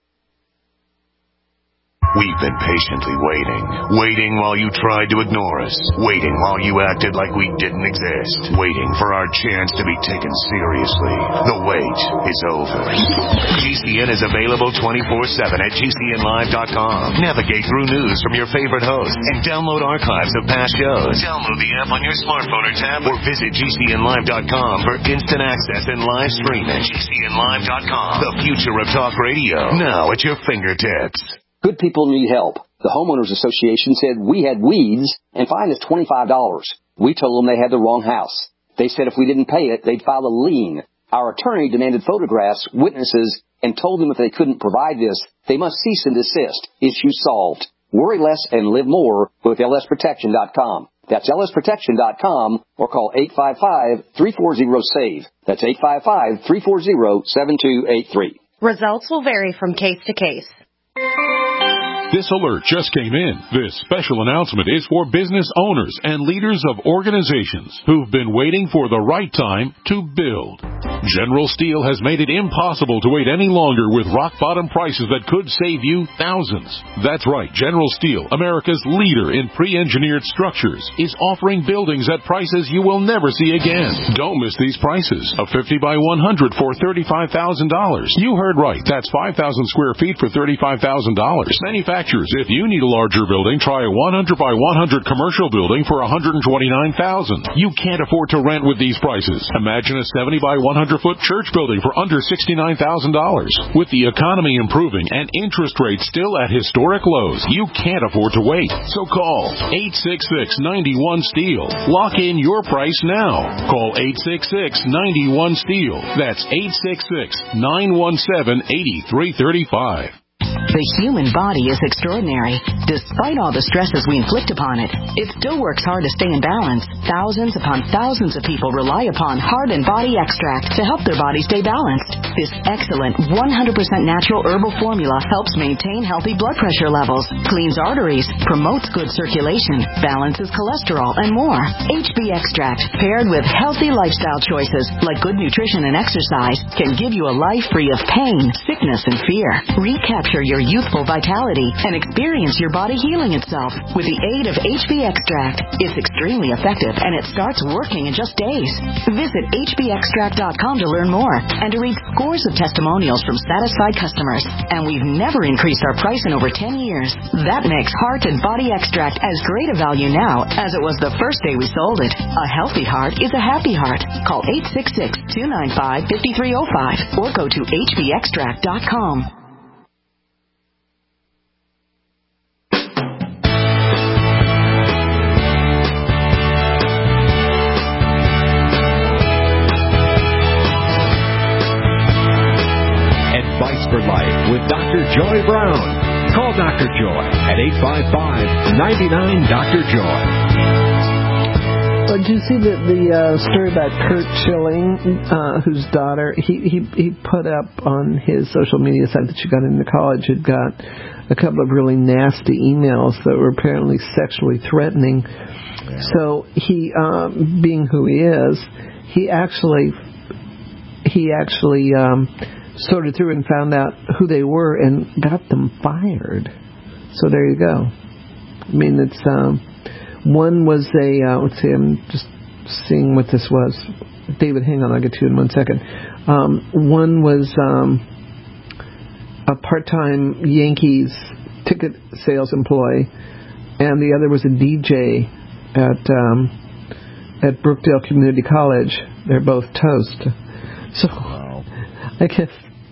We've been patiently waiting. Waiting while you tried to ignore us. Waiting while you acted like we didn't exist. Waiting for our chance to be taken seriously. The wait is over. G C N is available twenty-four seven at G C N live dot com. Navigate through news from your favorite hosts and download archives of past shows. Download the app on your smartphone or tablet or visit G C N live dot com for instant access and live streaming. G C N live dot com. The future of talk radio. Now at your fingertips. Good people need help. The Homeowners Association said we had weeds and fined us twenty-five dollars. We told them they had the wrong house. They said if we didn't pay it, they'd file a lien. Our attorney demanded photographs, witnesses, and told them if they couldn't provide this, they must cease and desist. Issue solved. Worry less and live more with L S protection dot com. That's L S protection dot com or call eight five five, three four zero, SAVE. That's eight five five, three four zero, seven two eight three. Results will vary from case to case. This alert just came in. This special announcement is for business owners and leaders of organizations who've been waiting for the right time to build. General Steel has made it impossible to wait any longer with rock-bottom prices that could save you thousands. That's right. General Steel, America's leader in pre-engineered structures, is offering buildings at prices you will never see again. Don't miss these prices. A fifty by one hundred for thirty-five thousand dollars. You heard right. That's five thousand square feet for thirty-five thousand dollars. Manufacturers, if you need a larger building, try a one hundred by one hundred commercial building for one hundred twenty-nine thousand dollars. You can't afford to rent with these prices. Imagine a seventy by one hundred foot church building for under sixty-nine thousand dollars. With the economy improving and interest rates still at historic lows, you can't afford to wait. So call eight six six, nine one, STEEL. Lock in your price now. Call eight six six, nine one, STEEL. That's eight six six, nine one seven, eight three three five. The human body is extraordinary. Despite all the stresses we inflict upon it, it still works hard to stay in balance. Thousands upon thousands of people rely upon Heart and Body Extract to help their body stay balanced. This excellent one hundred percent natural herbal formula helps maintain healthy blood pressure levels, cleans arteries, promotes good circulation, balances cholesterol, and more. H B Extract, paired with healthy lifestyle choices like good nutrition and exercise, can give you a life free of pain, sickness, and fear. Recapture your youthful vitality and experience your body healing itself with the aid of H B Extract. It's extremely effective and it starts working in just days. Visit H B extract dot com to learn more and to read scores of testimonials from satisfied customers. And we've never increased our price in over ten years. That makes Heart and Body Extract as great a value now as it was the first day we sold it. A healthy heart is a happy heart. Call eight six six, two nine five, five three zero five or go to H B extract dot com. For Life with Doctor Joy Brown. Call Doctor Joy at eight five five, nine nine, Doctor Joy. Well, did you see the, the uh, story about Kurt Schilling, uh, whose daughter, he, he, he put up on his social media site that she got into college, had got a couple of really nasty emails that were apparently sexually threatening. Yeah. So he, um, being who he is, he actually, he actually, um, sorted through and found out who they were and got them fired. So there you go. I mean, it's um, one was a uh, let's see, I'm just seeing what this was. David, hang on, I'll get to you in one second. Um, one was um, a part-time Yankees ticket sales employee, and the other was a D J at um, at Brookdale Community College. They're both toast. So wow. I guess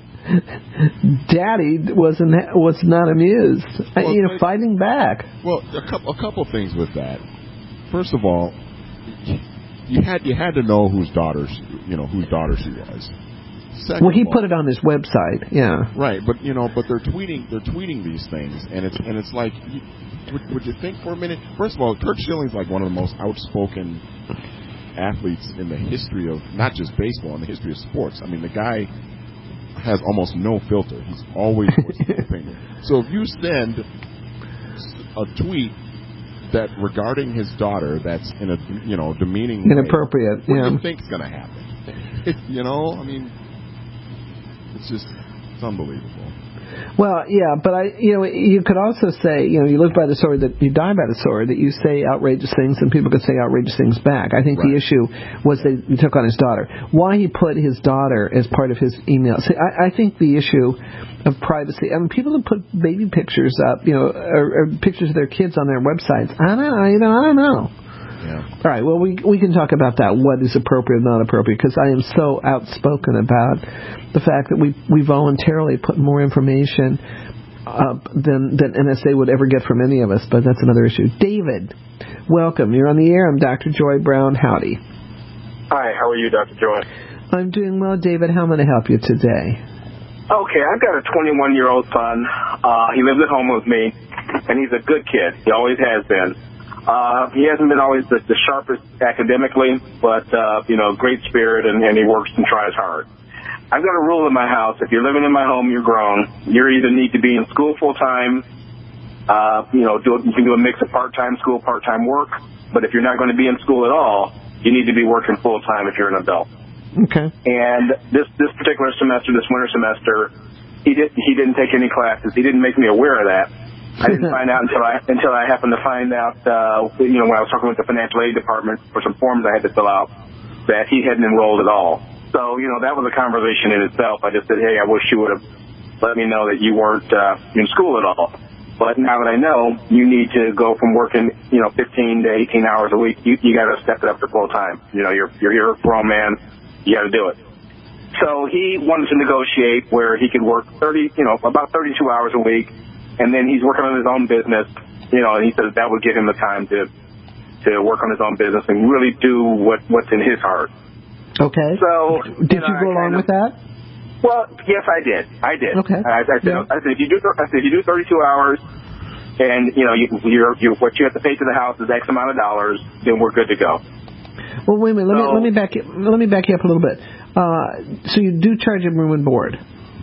Daddy wasn't was not amused. Well, you know, fighting back. Well, a couple a couple things with that. First of all, you had you had to know whose daughter she, you know whose daughter she was. Second well, he all, put it on his website. Yeah. Right, but you know, but they're tweeting they're tweeting these things, and it's and it's like, you, would, would you think for a minute? First of all, Curt Schilling's like one of the most outspoken athletes in the history of not just baseball, in the history of sports. I mean, the guy has almost no filter. He's always voicing his opinion. So if you send a tweet that regarding his daughter that's in a you know demeaning inappropriate, way, what yeah. do you think's going to happen? you know, I mean, it's just it's unbelievable. Well, yeah, but I, you know, you could also say, you know, you live by the sword that you die by the sword, that you say outrageous things and people could say outrageous things back. I think right. the issue was that he took on his daughter. Why he put his daughter as part of his email? See, I, I think the issue of privacy. I mean, people who put baby pictures up, you know, or, or pictures of their kids on their websites. I don't know, you know, I don't know. Yeah. All right, well, we we can talk about that, what is appropriate and not appropriate, because I am so outspoken about the fact that we, we voluntarily put more information up than, than N S A would ever get from any of us, but that's another issue. David, welcome. You're on the air. I'm Doctor Joy Brown. Howdy. Hi, how are you, Doctor Joy? I'm doing well, David. How am I to help you today? Okay, I've got a twenty-one-year-old son. Uh, he lives at home with me, and he's a good kid. He always has been. Uh, he hasn't been always the, the sharpest academically, but, uh, you know, great spirit, and, and he works and tries hard. I've got a rule in my house. If you're living in my home, you're grown. You either need to be in school full-time, uh, you know, do, you can do a mix of part-time school, part-time work, but if you're not going to be in school at all, you need to be working full-time if you're an adult. Okay. And this, this particular semester, this winter semester, he, did, he didn't take any classes. He didn't make me aware of that. I didn't find out until I until I happened to find out, uh, you know, when I was talking with the financial aid department for some forms I had to fill out, that he hadn't enrolled at all. So, you know, that was a conversation in itself. I just said, hey, I wish you would have let me know that you weren't uh, in school at all. But now that I know, you need to go from working, you know, fifteen to eighteen hours a week. You you got to step it up to full time. You know, you're you're you're a grown man. You got to do it. So he wanted to negotiate where he could work thirty, you know, about thirty-two hours a week. And then he's working on his own business, you know, and he says that would give him the time to to work on his own business and really do what, what's in his heart. Okay. So did you, know, you go along of, with that? Well, yes, I did. I did. Okay. I, I, said, yeah. I said if you do, I said if you do thirty-two hours, and you know, you, you're, you're, what you have to pay to the house is X amount of dollars, then we're good to go. Well, wait a minute. Let so, me let me back you, let me back you up a little bit. Uh, so you do charge him room and board?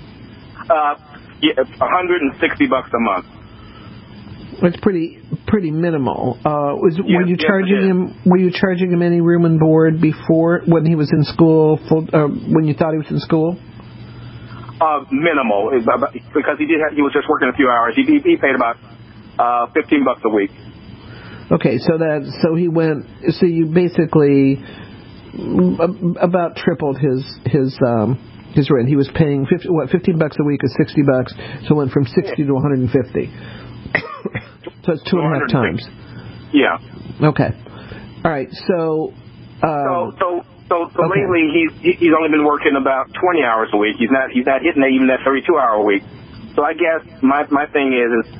Uh. Yeah, one hundred sixty bucks a month. It's pretty pretty minimal. Uh, was, yes, were you yes, charging him? Were you charging him any room and board before when he was in school? Full, uh, when you thought he was in school? Uh, minimal, because he did. Have, he was just working a few hours. He he paid about uh, fifteen bucks a week. Okay, so that so he went. So you basically about tripled his his. Um, His rent. He was paying fifty, what fifteen bucks a week is sixty bucks, so it went from sixty to one hundred and fifty. So it's two and a half times. Yeah. Okay. All right. So. So Um, so so, so okay. lately he's he's only been working about twenty hours a week. He's not he's not hitting even that thirty-two hour a week. So I guess my my thing is is.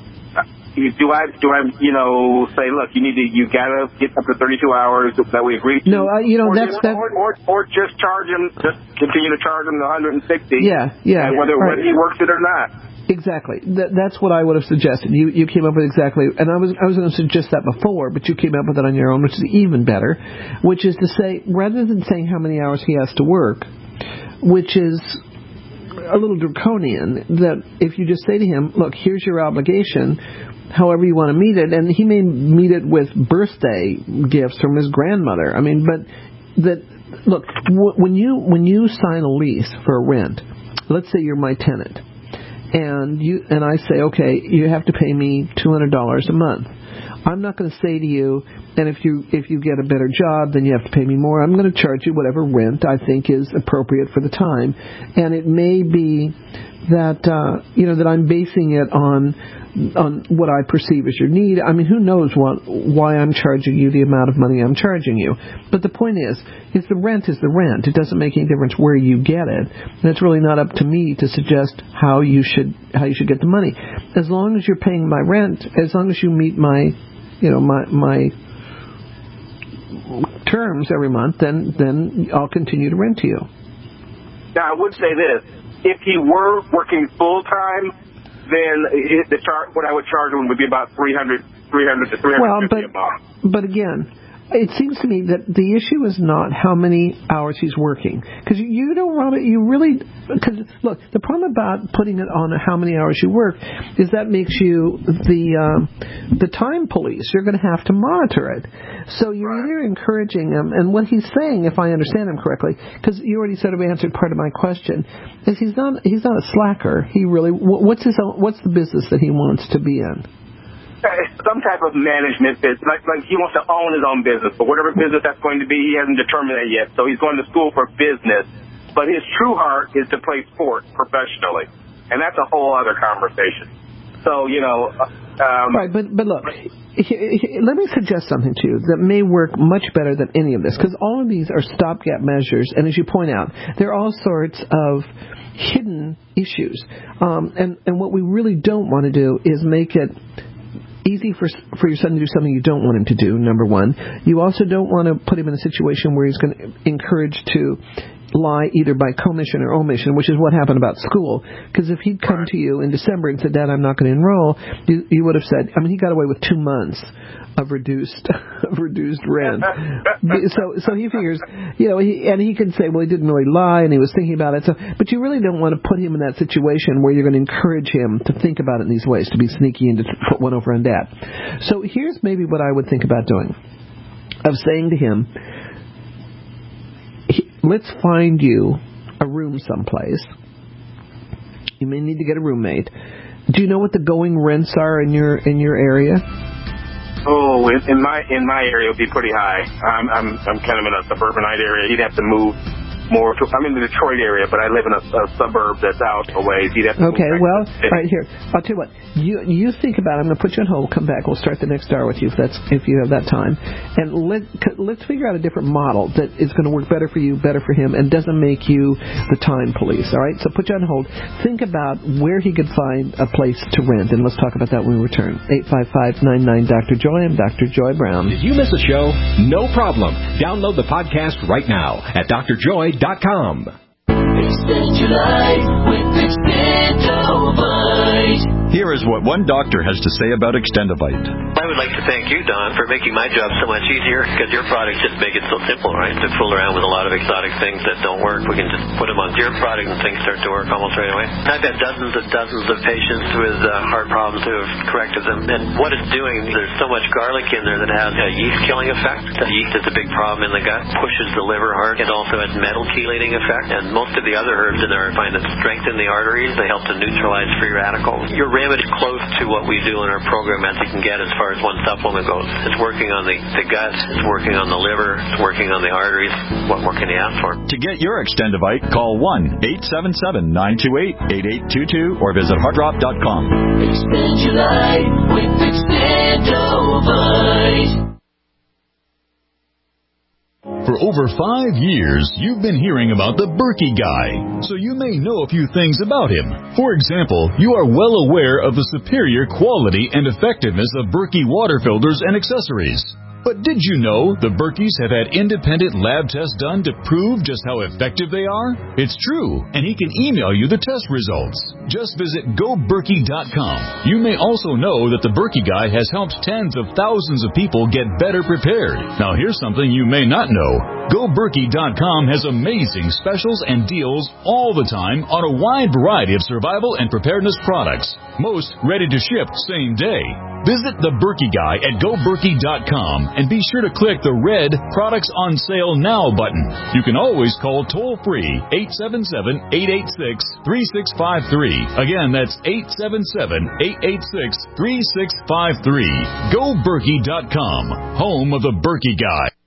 Do I, do I, you know, say, look, you need to, you gotta get up to thirty-two hours that we agreed to? No, uh, you know, or, that's, that. Or, or, or just charge him, just continue to charge him the one hundred sixty. Yeah, yeah. Whether, right. whether he works it or not. Exactly. That, that's what I would have suggested. You, you came up with exactly, and I was, I was going to suggest that before, but you came up with it on your own, which is even better, which is to say, rather than saying how many hours he has to work, which is a little draconian, that if you just say to him, look, here's your obligation, however you want to meet it, and he may meet it with birthday gifts from his grandmother. I mean, but that look, w- when you when you sign a lease for a rent, let's say you're my tenant, and you and I say, okay, you have to pay me two hundred dollars a month. I'm not going to say to you, and if you if you get a better job, then you have to pay me more. I'm going to charge you whatever rent I think is appropriate for the time, and it may be that uh, you know that I'm basing it on on what I perceive as your need. I mean, who knows what why I'm charging you the amount of money I'm charging you. But the point is, is the rent is the rent. It doesn't make any difference where you get it. And it's really not up to me to suggest how you should how you should get the money. As long as you're paying my rent, as long as you meet my, you know, my my terms every month, then then I'll continue to rent to you. Now, I would say this: if he were working full time, then it, the char- what I would charge him would be about three hundred, three hundred to three hundred fifty well, but, a month. But again, it seems to me that the issue is not how many hours he's working, because you don't want to. You really, because look, the problem about putting it on how many hours you work is that makes you the uh, the time police. You're going to have to monitor it. So you're right. either encouraging him, and what he's saying, if I understand him correctly, because you already sort of answered part of my question, is he's not he's not a slacker. He really what's his own, what's the business that he wants to be in? Some type of management business, like, like he wants to own his own business, but whatever business that's going to be, he hasn't determined that yet. So he's going to school for business, but his true heart is to play sports professionally, and that's a whole other conversation. So you know, um, right? But but look, he, he, let me suggest something to you that may work much better than any of this, because all of these are stopgap measures, and as you point out, there are all sorts of hidden issues, um, and and what we really don't want to do is make it easy for for your son to do something you don't want him to do, number one. You also don't want to put him in a situation where he's going to encourage to lie either by commission or omission, which is what happened about school. Because if he'd come to you in December and said, Dad, I'm not going to enroll, you, you would have said, I mean, he got away with two months of reduced of reduced rent. So so he figures, you know, he, and he can say, well, he didn't really lie and he was thinking about it. So, but you really don't want to put him in that situation where you're going to encourage him to think about it in these ways, to be sneaky and to put one over on Dad. So here's maybe what I would think about doing, of saying to him, let's find you a room someplace. You may need to get a roommate. Do you know what the going rents are in your in your area? Oh, in, in my in my area, it would be pretty high. I'm I'm I'm kind of in a suburbanite area. He'd have to move more to. I'm in the Detroit area, but I live in a, a suburb that's out a ways. He'd have to okay, move well, right here. I'll tell you what. You you think about it. I'm going to put you on hold. Come back. We'll start the next hour with you if that's if you have that time. And let let's figure out a different model that is going to work better for you, better for him, and doesn't make you the time police. All right. So put you on hold. Think about where he could find a place to rent, and let's talk about that when we return. eight five five, nine nine, Doctor Joy. I'm Doctor Joy Brown. Did you miss a show? No problem. Download the podcast right now at D R joy dot com. Extend your life with Extendovite. Here is what one doctor has to say about Extendovite. I would like to thank you, Don, for making my job so much easier, because your products just make it so simple, right? To fool around with a lot of exotic things that don't work, we can just put them onto your product and things start to work almost right away. I've had dozens and dozens of patients with uh, heart problems who have corrected them, and what it's doing, there's so much garlic in there that has a yeast-killing effect. The yeast is a big problem in the gut, pushes the liver hard. It also has metal chelating effect, and most of the other herbs in there I find that strengthen the arteries. They help to neutralize free radicals. Your remedy is close to what we do in our program as you can get as far as one supplement goes. It's working on the, the gut, it's working on the liver, it's working on the arteries. What more can you ask for? To get your Extendovite, call one eight seven seven, nine two eight, eight eight two two or visit heartdrop dot com. Extend your life with Extendovite. For over five years, you've been hearing about the Berkey Guy, so you may know a few things about him. For example, you are well aware of the superior quality and effectiveness of Berkey water filters and accessories. But did you know the Berkeys have had independent lab tests done to prove just how effective they are? It's true, and he can email you the test results. Just visit go berkey dot com. You may also know that the Berkey Guy has helped tens of thousands of people get better prepared. Now here's something you may not know. go berkey dot com has amazing specials and deals all the time on a wide variety of survival and preparedness products. Most ready to ship same day. Visit the Berkey Guy at go berkey dot com and be sure to click the red Products on Sale Now button. You can always call toll-free eight seven seven, eight eight six, three six five three. Again, that's eight seven seven, eight eight six, three six five three. go berkey dot com, home of the Berkey Guy.